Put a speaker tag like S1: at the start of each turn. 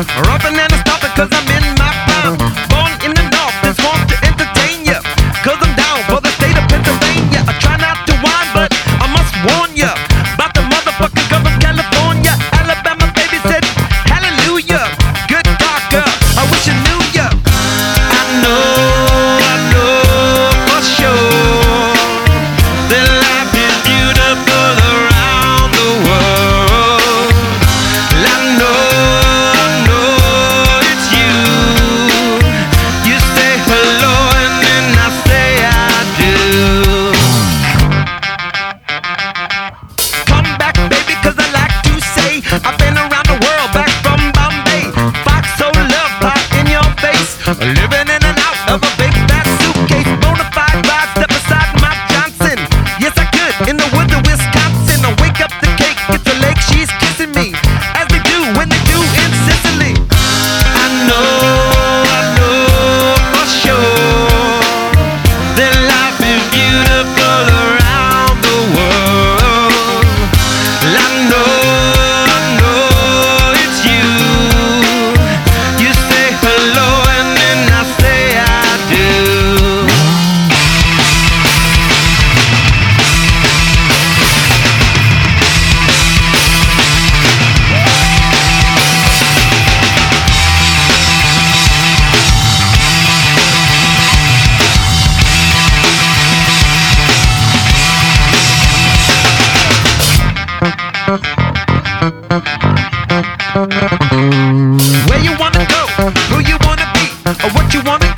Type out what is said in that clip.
S1: Rougher than a stopper, cause I'm in my prime. Born in the north, just want to entertain ya. Cause I'm down for the state of Pennsylvania. I try not to whine, but I must warn ya about the motherfucking girl from California. Alabama baby said, hallelujah. Good God, girl, I wish you knew ya. I know for sure that life is beautiful around the world. I know it's you. You say hello and then I say I do. Come back, baby, cause I like to say I've been around the world, back from Bombay. Fox so love pop in your face. Living in and out of a big fat suitcase. Bonafide ride, step aside my Johnson. Yes, I could, in the woods of Wisconsin. I wake up the cake, it's a lake, she's kissing me, as they do when they do in Sicily. I know for sure that life is beautiful around the world. I know it's you. You say hello and then I say I do. Where you wanna go, who you wanna be, or what you wanna